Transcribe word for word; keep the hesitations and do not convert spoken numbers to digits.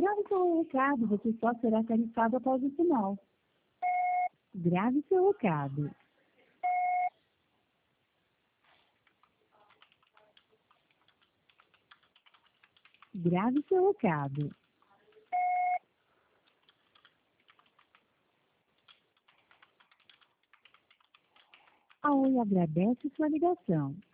Grave seu recado, você só será tarifado após o sinal. Grave seu recado. Grave seu recado. A Oi agradece sua ligação.